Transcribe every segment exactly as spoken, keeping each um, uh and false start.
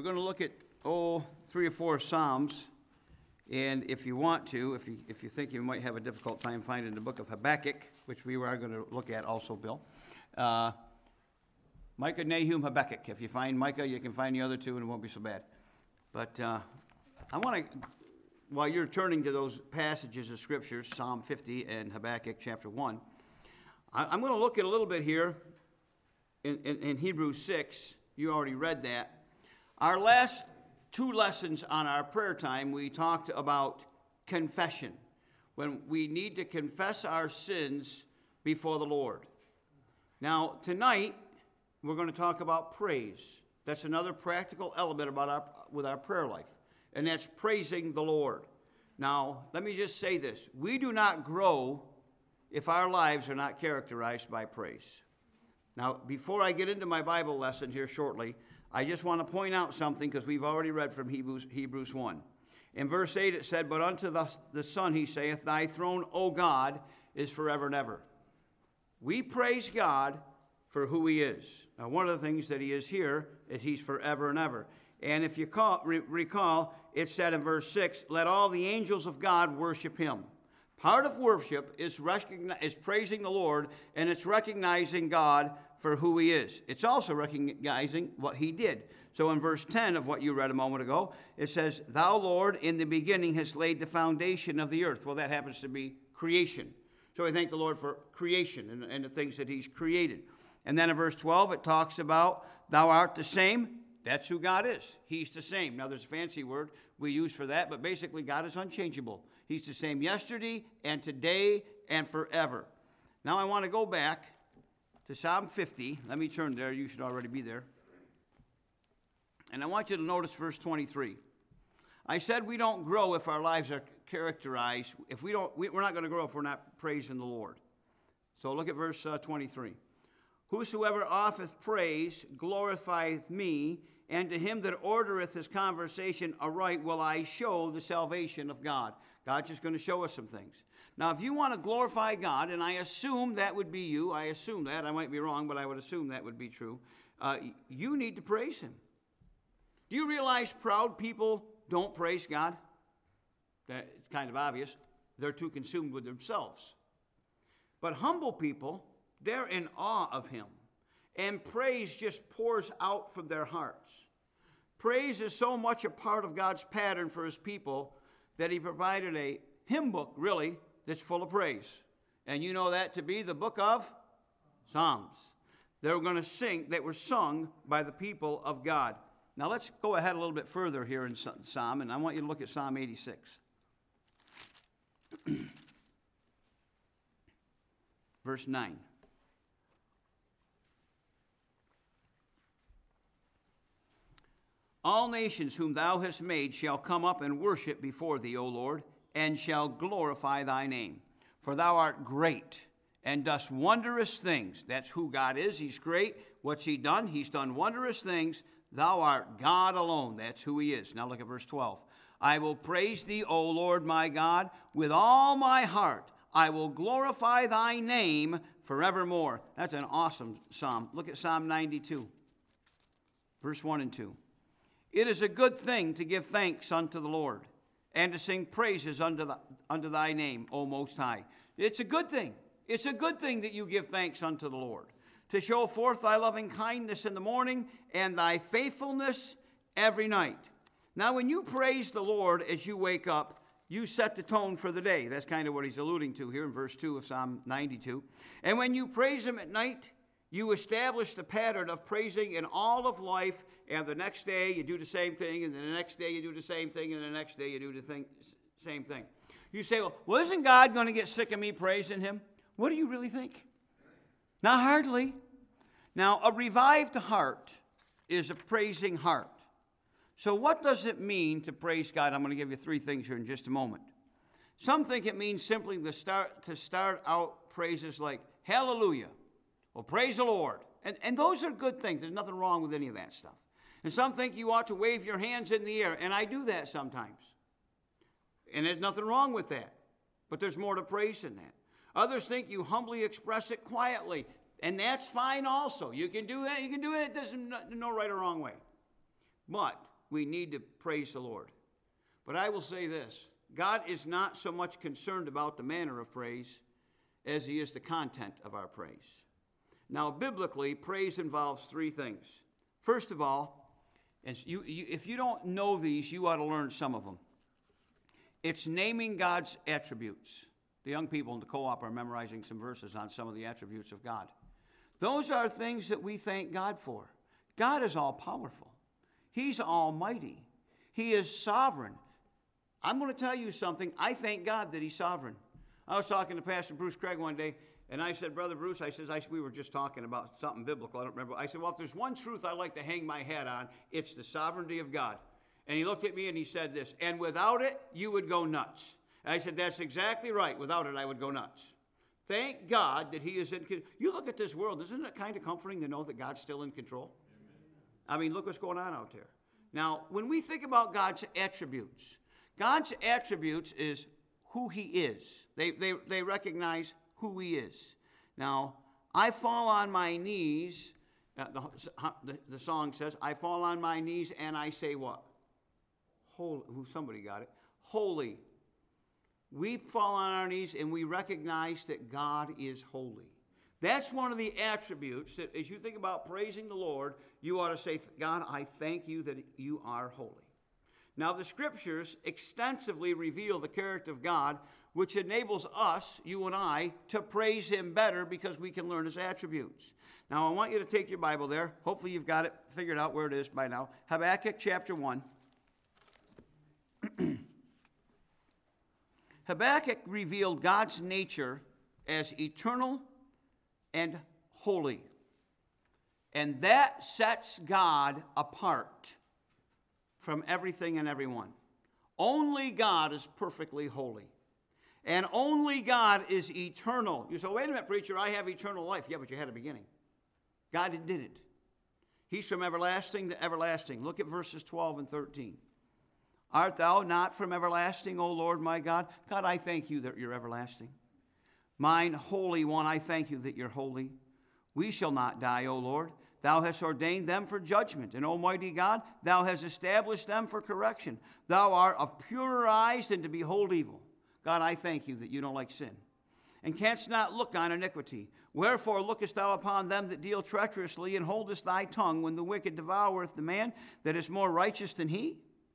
we're going to look at, oh, three or four Psalms. And if you want to, if you, if you think you might have a difficult time finding the book of Habakkuk, which we are going to look at also, Bill, uh, Micah, Nahum, Habakkuk. If you find Micah, you can find the other two, and it won't be so bad. But uh, I want to, while you're turning to those passages of Scriptures, Psalm fifty and Habakkuk chapter one, I, I'm going to look at a little bit here in, in, in Hebrews six. You already read that. Our last two lessons on our prayer time, we talked about confession, when we need to confess our sins before the Lord. Now, tonight, we're going to talk about praise. That's another practical element about our, with our prayer life, and that's praising the Lord. Now, let me just say this. We do not grow if our lives are not characterized by praise. Now, before I get into my Bible lesson here shortly, I just want to point out something, because we've already read from Hebrews, Hebrews one. In verse eight it said, "But unto the, the Son he saith, Thy throne, O God, is forever and ever." We praise God for who he is. Now, one of the things that he is here is he's forever and ever. And if you call, re- recall, it said in verse six, "Let all the angels of God worship him." Part of worship is, recogni- is praising the Lord, and it's recognizing God for who he is. It's also recognizing what he did. So in verse ten of what you read a moment ago, it says, "Thou, Lord, in the beginning hast laid the foundation of the earth." Well, that happens to be creation. So I thank the Lord for creation and, and the things that he's created. And then in verse twelve, it talks about, "Thou art the same." That's who God is. He's the same. Now, there's a fancy word we use for that, but basically God is unchangeable. He's the same yesterday and today and forever. Now, I want to go back to Psalm fifty. Let me turn there. You should already be there. And I want you to notice verse twenty-three. I said we don't grow if our lives are characterized. If we don't, we, we're not going to grow if we're not praising the Lord. So look at verse uh, twenty-three. "Whosoever offeth praise glorifieth me, and to him that ordereth his conversation aright will I show the salvation of God." God's just going to show us some things. Now, if you want to glorify God, and I assume that would be you, I assume that, I might be wrong, but I would assume that would be true, uh, you need to praise him. Do you realize proud people don't praise God? That's kind of obvious. They're too consumed with themselves. But humble people, they're in awe of him. And praise just pours out from their hearts. Praise is so much a part of God's pattern for his people that he provided a hymn book, really, that's full of praise. And you know that to be the book of Psalms. They were going to sing, that were sung by the people of God. Now let's go ahead a little bit further here in Psalm, and I want you to look at Psalm eighty-six. Verse nine. "All nations whom thou hast made shall come up and worship before thee, O Lord, and shall glorify thy name. For thou art great, and dost wondrous things." That's who God is. He's great. What's he done? He's done wondrous things. Thou art God alone. That's who he is. Now look at verse twelve. "I will praise thee, O Lord my God, with all my heart. I will glorify thy name forevermore." That's an awesome psalm. Look at Psalm ninety-two, verse one and two. "It is a good thing to give thanks unto the Lord, and to sing praises unto, the, unto thy name, O Most High." It's a good thing. It's a good thing that you give thanks unto the Lord. "To show forth thy loving kindness in the morning, and thy faithfulness every night." Now, when you praise the Lord as you wake up, you set the tone for the day. That's kind of what he's alluding to here in verse two of Psalm ninety-two. "And when you praise him at night, you establish the pattern of praising in all of life, and the next day you do the same thing, and then the next day you do the same thing, and the next day you do the thing, same thing." You say, well, well, isn't God going to get sick of me praising him? What do you really think? Not hardly. Now, a revived heart is a praising heart. So what does it mean to praise God? I'm going to give you three things here in just a moment. Some think it means simply to start, to start out praises like, hallelujah. Well, praise the Lord. And, and those are good things. There's nothing wrong with any of that stuff. And some think you ought to wave your hands in the air. And I do that sometimes. And there's nothing wrong with that. But there's more to praise than that. Others think you humbly express it quietly. And that's fine also. You can do that. You can do it. It doesn't no right or wrong way. but we need to praise the Lord. But I will say this, God is not so much concerned about the manner of praise as he is the content of our praise. Now, biblically, praise involves three things. First of all, and you, you, if you don't know these, you ought to learn some of them. It's naming God's attributes. The young people in the co-op are memorizing some verses on some of the attributes of God. Those are things that we thank God for. God is all-powerful. He's almighty. He is sovereign. I'm going to tell you something. I thank God that he's sovereign. I was talking to Pastor Bruce Craig one day, and I said, Brother Bruce, I says, I, we were just talking about something biblical. I don't remember. I said, well, if there's one truth I'd like to hang my hat on, it's the sovereignty of God. And he looked at me and he said this, and without it, you would go nuts. And I said, that's exactly right. Without it, I would go nuts. Thank God that he is in control. You look at this world, isn't it kind of comforting to know that God's still in control? Amen. I mean, look what's going on out there. Now, when we think about God's attributes, God's attributes is who he is. They, they, they recognize who he is. Now, I fall on my knees, uh, the, the, the song says, I fall on my knees and I say what? Holy, who somebody got it. Holy. We fall on our knees and we recognize that God is holy. That's one of the attributes that as you think about praising the Lord, you ought to say, God, I thank you that you are holy. Now, the scriptures extensively reveal the character of God, which enables us, you and I, to praise him better because we can learn his attributes. Now, I want you to take your Bible there. Hopefully you've got it figured out where it is by now. Habakkuk chapter one. Habakkuk revealed God's nature as eternal and holy. And that sets God apart from everything and everyone. Only God is perfectly holy. And only God is eternal. You say, wait a minute, preacher, I have eternal life. Yeah, but you had a beginning. God didn't. He's from everlasting to everlasting. Look at verses twelve and thirteen. Art thou not from everlasting, O Lord my God? God, I thank you that you're everlasting. Mine Holy One, I thank you that you're holy. We shall not die, O Lord. Thou hast ordained them for judgment. And Almighty God, thou hast established them for correction. Thou art of purer eyes than to behold evil. God, I thank you that you don't like sin. And canst not look on iniquity. Wherefore lookest thou upon them that deal treacherously, and holdest thy tongue when the wicked devoureth the man that is more righteous than he?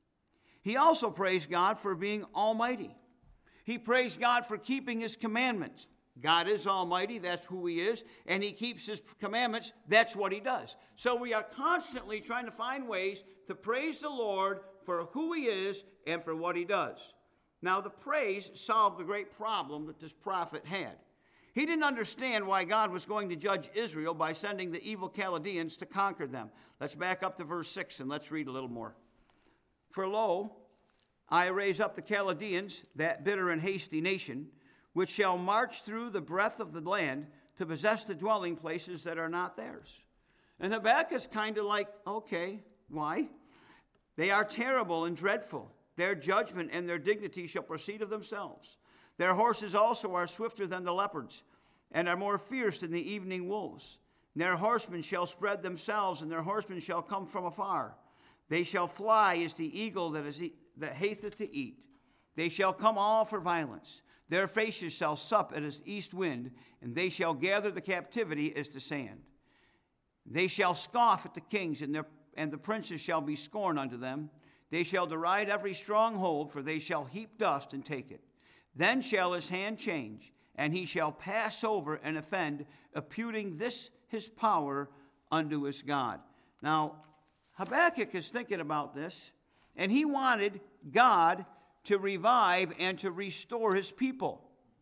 He also praised God for being almighty. He praised God for keeping his commandments. God is almighty, that's who he is, and he keeps his commandments, that's what he does. So we are constantly trying to find ways to praise the Lord for who he is and for what he does. Now, the praise solved the great problem that this prophet had. He didn't understand why God was going to judge Israel by sending the evil Chaldeans to conquer them. Let's back up to verse six and let's read a little more. For lo, I raise up the Chaldeans, that bitter and hasty nation, which shall march through the breadth of the land to possess the dwelling places that are not theirs. And Habakkuk's kind of like, okay, why? They are terrible and dreadful. Their judgment and their dignity shall proceed of themselves. Their horses also are swifter than the leopards, and are more fierce than the evening wolves. And their horsemen shall spread themselves, and their horsemen shall come from afar. They shall fly as the eagle that is e- that hateth to eat. They shall come all for violence. Their faces shall sup as east wind, and they shall gather the captivity as the sand. They shall scoff at the kings, and, their, and the princes shall be scorn unto them. They shall deride every stronghold, for they shall heap dust and take it. Then shall his hand change, and he shall pass over and offend, imputing this his power unto his God. Now, Habakkuk is thinking about this, and he wanted God to revive and to restore his people.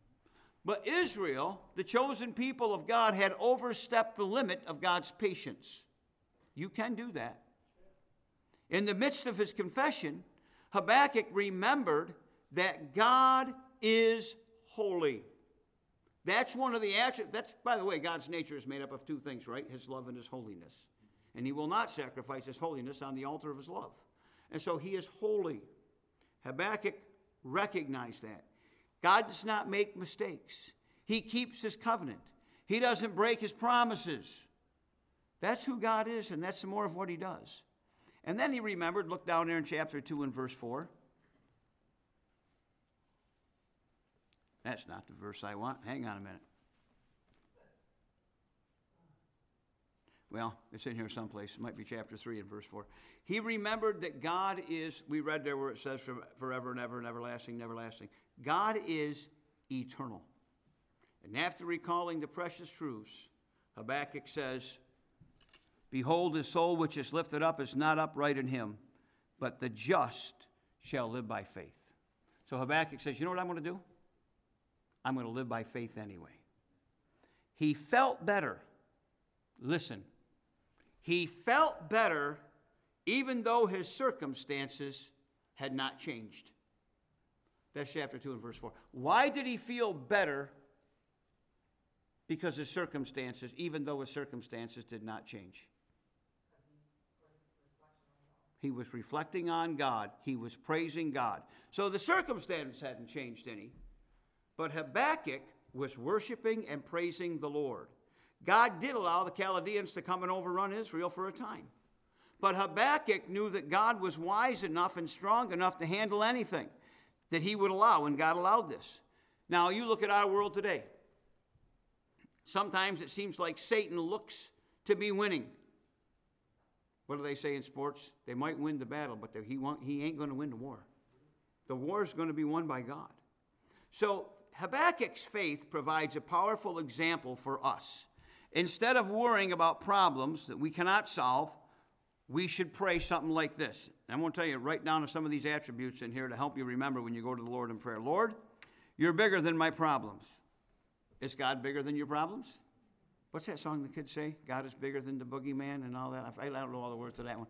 But Israel, the chosen people of God, had overstepped the limit of God's patience. You can do that. In the midst of his confession, Habakkuk remembered that God is holy. That's one of the attributes. That's, by the way, God's nature is made up of two things, right? His love and his holiness. And he will not sacrifice his holiness on the altar of his love. And so he is holy. Habakkuk recognized that. God does not make mistakes. He keeps his covenant. He doesn't break his promises. That's who God is, and that's more of what he does. And then he remembered, look down there in chapter two and verse four. That's not the verse I want. Hang on a minute. Well, it's in here someplace. It might be chapter three and verse four. He remembered that God is, we read there where it says forever and ever and everlasting and everlasting. God is eternal. And after recalling the precious truths, Habakkuk says, behold, his soul which is lifted up is not upright in him, but the just shall live by faith. So Habakkuk says, you know what I'm going to do? I'm going to live by faith anyway. He felt better. Listen. He felt better even though his circumstances had not changed. That's chapter two and verse four. Why did he feel better? Because his circumstances, even though his circumstances did not change. He was reflecting on God. He was praising God. So the circumstances hadn't changed any. But Habakkuk was worshiping and praising the Lord. God did allow the Chaldeans to come and overrun Israel for a time. But Habakkuk knew that God was wise enough and strong enough to handle anything that he would allow, and God allowed this. Now, you look at our world today. Sometimes it seems like Satan looks to be winning. What do they say in sports? They might win the battle, but he, won't, he ain't going to win the war. The war is going to be won by God. So Habakkuk's faith provides a powerful example for us. Instead of worrying about problems that we cannot solve, we should pray something like this. I'm going to tell you, write down some of these attributes in here to help you remember when you go to the Lord in prayer. Lord, you're bigger than my problems. Is God bigger than your problems? What's that song the kids say? God is bigger than the boogeyman and all that. I don't know all the words to that one.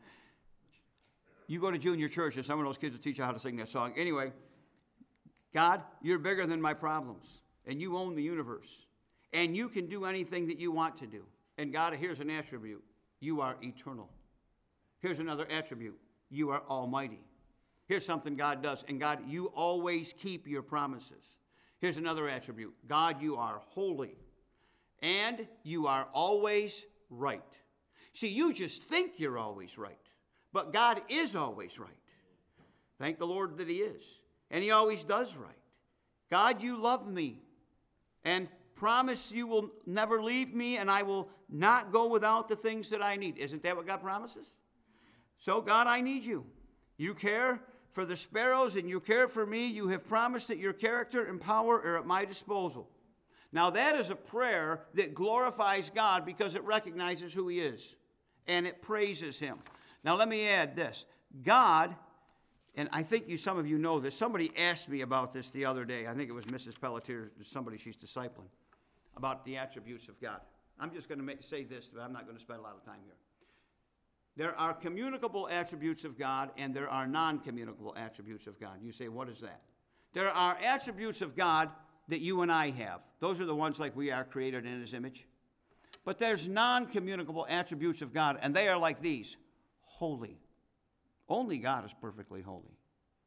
You go to junior church and some of those kids will teach you how to sing that song. Anyway, God, you're bigger than my problems. And you own the universe. And you can do anything that you want to do. And God, here's an attribute. You are eternal. Here's another attribute. You are almighty. Here's something God does. And God, you always keep your promises. Here's another attribute. God, you are holy. And you are always right. See, you just think you're always right. But God is always right. Thank the Lord that he is. And he always does right. God, you love me. And promise you will never leave me, and I will not go without the things that I need. Isn't that what God promises? So, God, I need you. You care for the sparrows, and you care for me. You have promised that your character and power are at my disposal. Now, that is a prayer that glorifies God because it recognizes who he is, and it praises him. Now, let me add this. God, and I think you, some of you know this. Somebody asked me about this the other day. I think it was Missus Pelletier, somebody she's discipling, about the attributes of God. I'm just going to make, say this, but I'm not going to spend a lot of time here. There are communicable attributes of God, and there are non-communicable attributes of God. You say, what is that? There are attributes of God that you and I have. Those are the ones like we are created in his image. But there's non-communicable attributes of God, and they are like these. Holy. Only God is perfectly holy.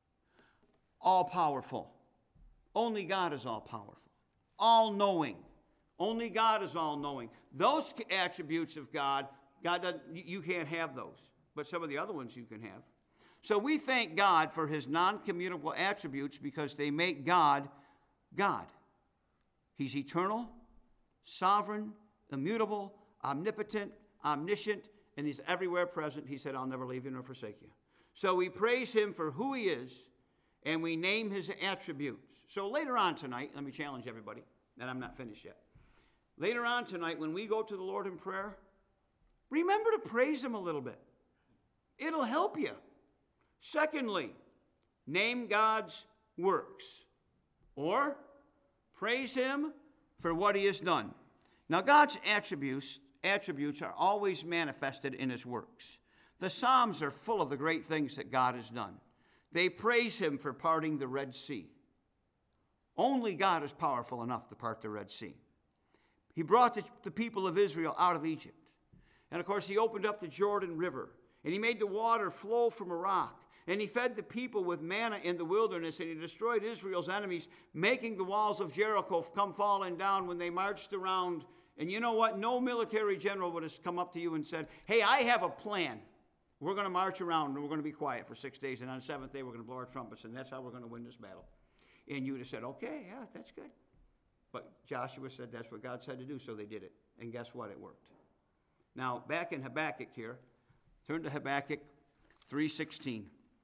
All-powerful. Only God is all-powerful. All-knowing. Only God is all-knowing. Those attributes of God, God doesn't, you can't have those. But some of the other ones you can have. So we thank God for his non-communicable attributes because they make God God. He's eternal, sovereign, immutable, omnipotent, omniscient, and he's everywhere present. He said, I'll never leave you nor forsake you. So we praise him for who he is, and we name his attributes. So later on tonight, let me challenge everybody, and I'm not finished yet. Later on tonight, when we go to the Lord in prayer, remember to praise him a little bit. It'll help you. Secondly, name God's works. Or praise him for what he has done. Now, God's attributes, attributes are always manifested in his works. The Psalms are full of the great things that God has done. They praise him for parting the Red Sea. Only God is powerful enough to part the Red Sea. He brought the, the people of Israel out of Egypt. And, of course, he opened up the Jordan River. And he made the water flow from a rock. And he fed the people with manna in the wilderness. And he destroyed Israel's enemies, making the walls of Jericho come falling down when they marched around. And you know what? No military general would have come up to you and said, hey, I have a plan. We're going to march around and we're going to be quiet for six days. And on the seventh day, we're going to blow our trumpets. And that's how we're going to win this battle. And you would have said, okay, yeah, that's good. But Joshua said that's what God said to do, so they did it. And guess what? It worked. Now, back in Habakkuk here, turn to Habakkuk three sixteen.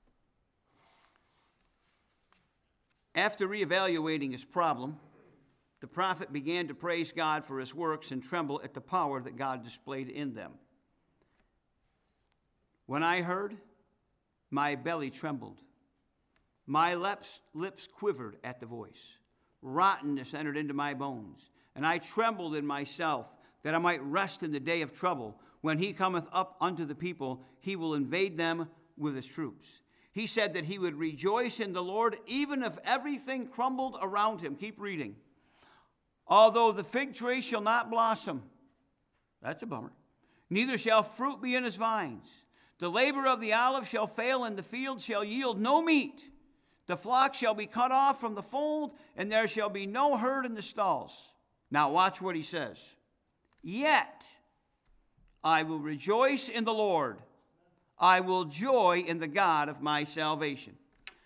After reevaluating his problem, the prophet began to praise God for his works and tremble at the power that God displayed in them. When I heard, my belly trembled. My lips, lips quivered at the voice. Rottenness entered into my bones, and I trembled in myself, that I might rest in the day of trouble. When he cometh up unto the people, he will invade them with his troops. He said that he would rejoice in the Lord, even if everything crumbled around him. Keep reading. Although the fig tree shall not blossom, that's a bummer, neither shall fruit be in his vines. The labor of the olive shall fail, and the field shall yield no meat. The flock shall be cut off from the fold, and there shall be no herd in the stalls. Now watch what he says. Yet I will rejoice in the Lord. I will joy in the God of my salvation.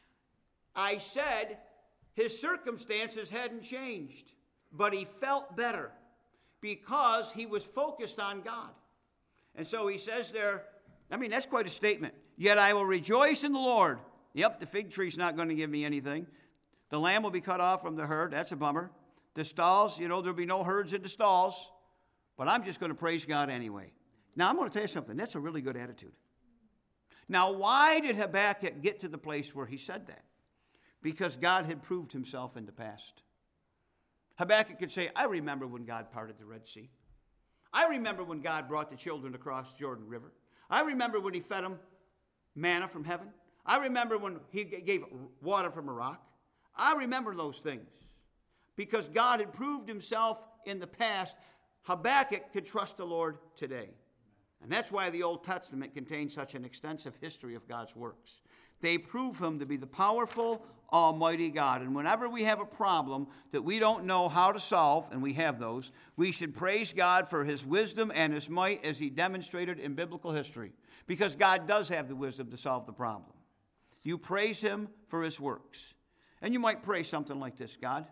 I said his circumstances hadn't changed, but he felt better because he was focused on God. And so he says there, I mean, that's quite a statement. Yet I will rejoice in the Lord. Yep, the fig tree's not going to give me anything. The lamb will be cut off from the herd. That's a bummer. The stalls, you know, there'll be no herds in the stalls. But I'm just going to praise God anyway. Now, I'm going to tell you something. That's a really good attitude. Now, why did Habakkuk get to the place where he said that? Because God had proved himself in the past. Habakkuk could say, I remember when God parted the Red Sea. I remember when God brought the children across Jordan River. I remember when he fed them manna from heaven. I remember when he gave water from a rock. I remember those things. Because God had proved himself in the past, Habakkuk could trust the Lord today. And that's why the Old Testament contains such an extensive history of God's works. They prove him to be the powerful, almighty God. And whenever we have a problem that we don't know how to solve, and we have those, we should praise God for his wisdom and his might as he demonstrated in biblical history. Because God does have the wisdom to solve the problem. You praise him for his works. And you might pray something like this: God,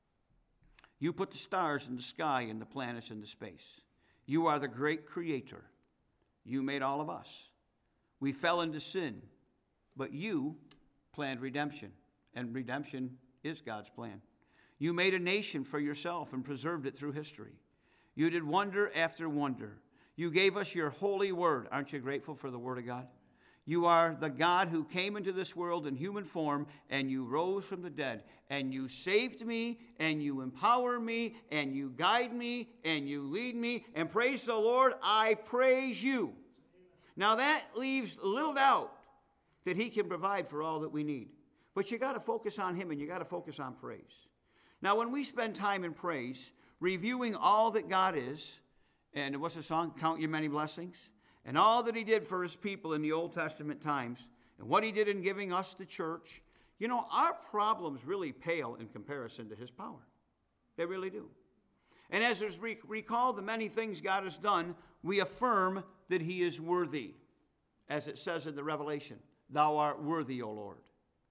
you put the stars in the sky and the planets in the space. You are the great creator. You made all of us. We fell into sin, but you planned redemption, and redemption is God's plan. You made a nation for yourself and preserved it through history. You did wonder after wonder. You gave us your holy word. Aren't you grateful for the word of God? You are the God who came into this world in human form, and you rose from the dead, and you saved me, and you empower me, and you guide me, and you lead me, and praise the Lord, I praise you. Now that leaves little doubt that he can provide for all that we need. But you got to focus on him, and you got to focus on praise. Now when we spend time in praise, reviewing all that God is, and what's the song? Count Your Many Blessings. And all that he did for his people in the Old Testament times, and what he did in giving us the church, you know, our problems really pale in comparison to his power. They really do. And as we recall the many things God has done, we affirm that he is worthy. As it says in the Revelation, thou art worthy, O Lord.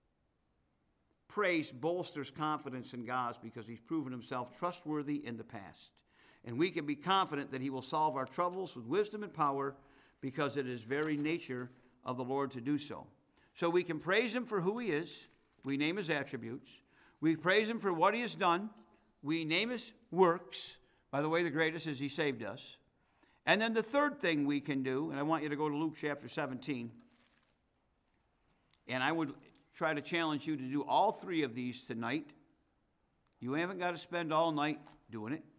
Praise bolsters confidence in God because he's proven himself trustworthy in the past. And we can be confident that he will solve our troubles with wisdom and power, because it is very nature of the Lord to do so. So we can praise him for who he is. We name his attributes. We praise him for what he has done. We name his works. By the way, the greatest is he saved us. And then the third thing we can do, and I want you to go to Luke chapter seventeen. And I would try to challenge you to do all three of these tonight. You haven't got to spend all night doing it.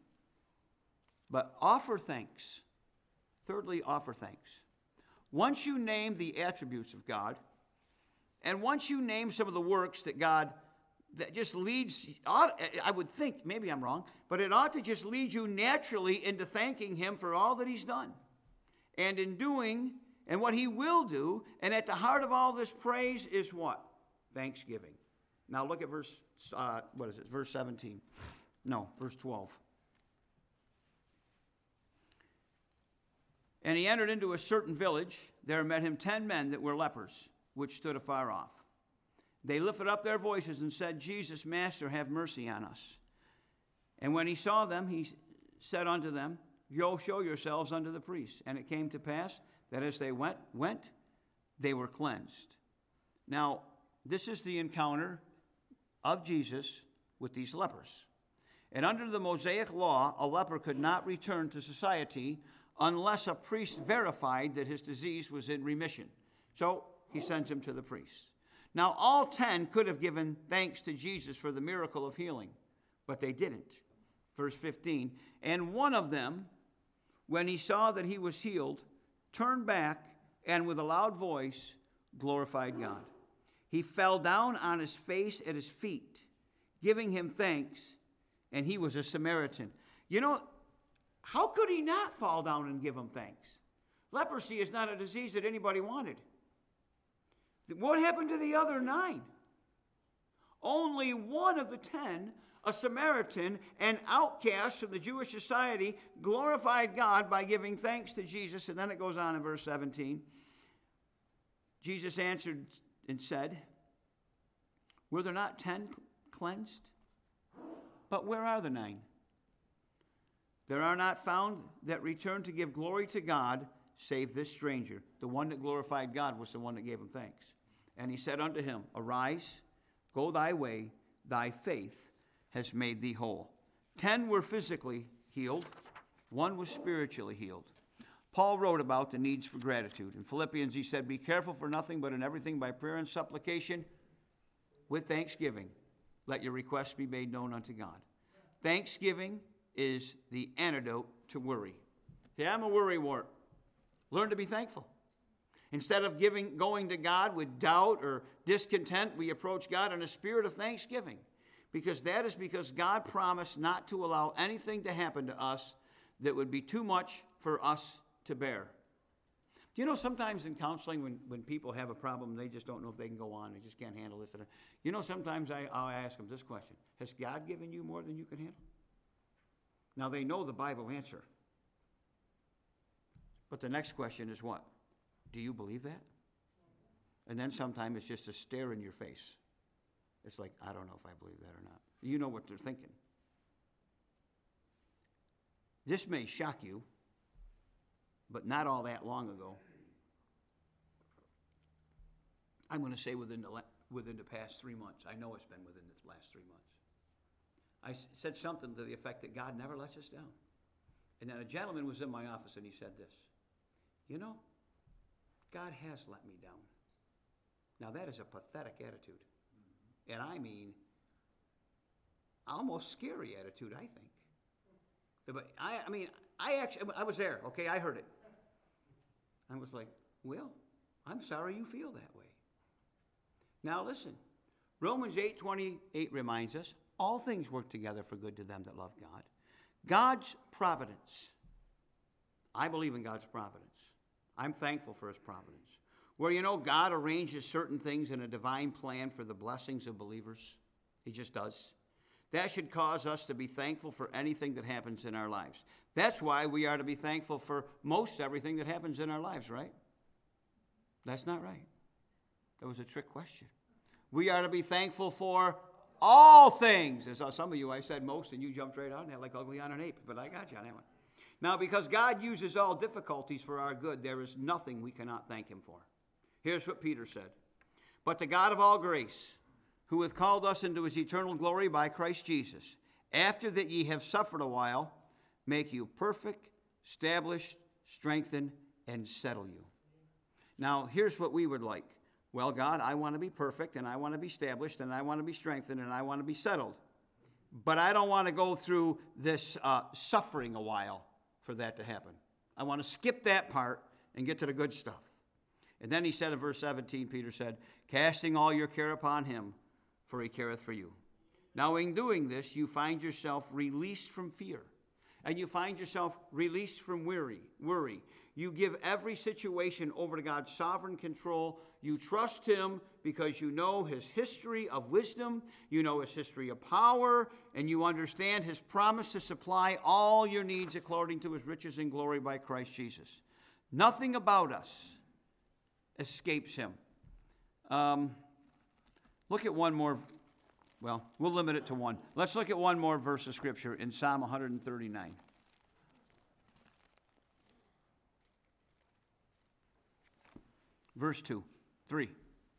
But offer thanks. Thirdly, offer thanks. Once you name the attributes of God, and once you name some of the works that God, that just leads, I would think, maybe I'm wrong, but it ought to just lead you naturally into thanking him for all that he's done. And in doing, and what he will do, and at the heart of all this praise is what? Thanksgiving. Now look at verse, uh, what is it, verse seventeen. No, verse twelve. And he entered into a certain village. There met him ten men that were lepers, which stood afar off. They lifted up their voices and said, Jesus, Master, have mercy on us. And when he saw them, he said unto them, Go show yourselves unto the priests. And it came to pass that as they went, went, they were cleansed. Now, this is the encounter of Jesus with these lepers. And under the Mosaic law, a leper could not return to society unless a priest verified that his disease was in remission. So he sends him to the priest. Now, all ten could have given thanks to Jesus for the miracle of healing, but they didn't. Verse fifteen, and one of them, when he saw that he was healed, turned back and with a loud voice glorified God. He fell down on his face at his feet, giving him thanks, and he was a Samaritan. You know, how could he not fall down and give him thanks? Leprosy is not a disease that anybody wanted. What happened to the other nine? Only one of the ten, a Samaritan, an outcast from the Jewish society, glorified God by giving thanks to Jesus. And then it goes on in verse seventeen. Jesus answered and said, Were there not ten cleansed? But where are the nine? There are not found that returned to give glory to God, save this stranger. The one that glorified God was the one that gave him thanks. And he said unto him, Arise, go thy way, thy faith has made thee whole. Ten were physically healed, one was spiritually healed. Paul wrote about the needs for gratitude. In Philippians, he said, Be careful for nothing, but in everything by prayer and supplication, with thanksgiving, let your requests be made known unto God. Thanksgiving is the antidote to worry. See, I'm a worrywart. Learn to be thankful. Instead of giving, going to God with doubt or discontent, we approach God in a spirit of thanksgiving. Because that is because God promised not to allow anything to happen to us that would be too much for us to bear. Do you know sometimes in counseling when, when people have a problem, they just don't know if they can go on, they just can't handle this. You know, sometimes I, I'll ask them this question. Has God given you more than you can handle? Now, they know the Bible answer. But the next question is what? Do you believe that? And then sometimes it's just a stare in your face. It's like, I don't know if I believe that or not. You know what they're thinking. This may shock you, but not all that long ago. I'm going to say within the, within the past three months. I know it's been within the last three months. I said something to the effect that God never lets us down. And then a gentleman was in my office and he said this. You know, God has let me down. Now that is a pathetic attitude. And I mean, almost scary attitude, I think. But I, I mean, I actually, I was there, okay, I heard it. I was like, well, I'm sorry you feel that way. Now listen, Romans eight twenty-eight reminds us, all things work together for good to them that love God. God's providence. I believe in God's providence. I'm thankful for his providence. Where, you know, God arranges certain things in a divine plan for the blessings of believers. He just does. That should cause us to be thankful for anything that happens in our lives. That's why we are to be thankful for most everything that happens in our lives, right? That's not right. That was a trick question. We are to be thankful for all things. As some of you, I said most, and you jumped right on that like ugly on an ape, but I got you on that one. Now, because God uses all difficulties for our good, there is nothing we cannot thank him for. Here's what Peter said. But the God of all grace, who hath called us into his eternal glory by Christ Jesus, after that ye have suffered a while, make you perfect, establish, strengthen, and settle you. Now, here's what we would like. Well, God, I want to be perfect, and I want to be established, and I want to be strengthened, and I want to be settled. But I don't want to go through this uh, suffering a while for that to happen. I want to skip that part and get to the good stuff. And then he said in verse seventeen, Peter said, casting all your care upon him, for he careth for you. Now in doing this, you find yourself released from fear. And you find yourself released from worry. worry. You give every situation over to God's sovereign control. You trust him because you know his history of wisdom, you know his history of power, and you understand his promise to supply all your needs according to his riches and glory by Christ Jesus. Nothing about us escapes him. Um, look at one more. Well, we'll limit it to one. Let's look at one more verse of Scripture in Psalm one thirty-nine. Verse two, three.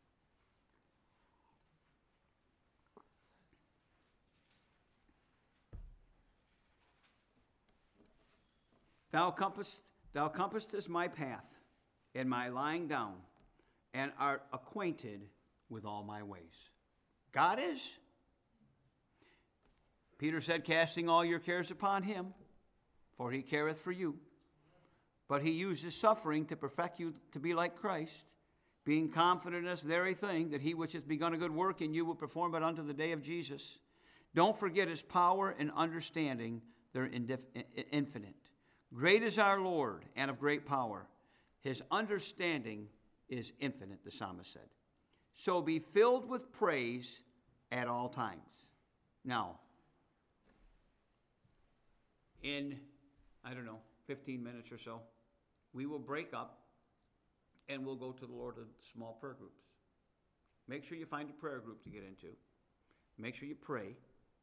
Thou compassest, thou compassest my path and my lying down, and art acquainted with all my ways. God is. Peter said, casting all your cares upon him, for he careth for you. But he uses suffering to perfect you to be like Christ, being confident in this very thing, that he which hath begun a good work in you will perform it unto the day of Jesus. Don't forget his power and understanding, they're infinite. Great is our Lord, and of great power. His understanding is infinite, the psalmist said. So be filled with praise at all times. Now, in, I don't know, fifteen minutes or so, we will break up and we'll go to the Lord in small prayer groups. Make sure you find a prayer group to get into. Make sure you pray.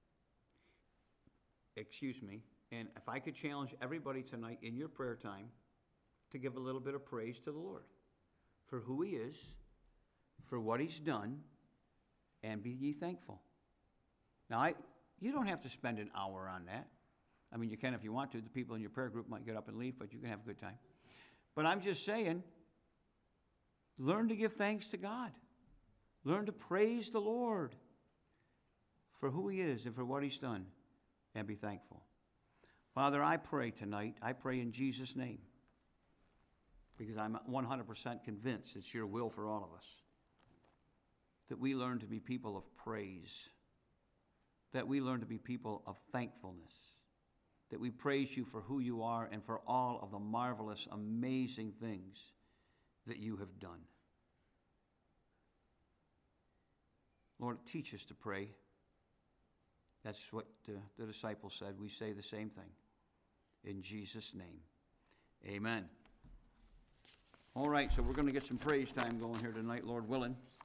Excuse me. And if I could challenge everybody tonight in your prayer time to give a little bit of praise to the Lord for who he is, for what he's done, and be ye thankful. Now, I, you don't have to spend an hour on that. I mean, you can if you want to. The people in your prayer group might get up and leave, but you can have a good time. But I'm just saying, learn to give thanks to God. Learn to praise the Lord for who he is and for what he's done, and be thankful. Father, I pray tonight, I pray in Jesus' name, because I'm one hundred percent convinced it's your will for all of us, that we learn to be people of praise, that we learn to be people of thankfulness, that we praise you for who you are and for all of the marvelous, amazing things that you have done. Lord, teach us to pray. That's what uh, the disciples said. We say the same thing. In Jesus' name, amen. All right, so we're going to get some praise time going here tonight, Lord willing.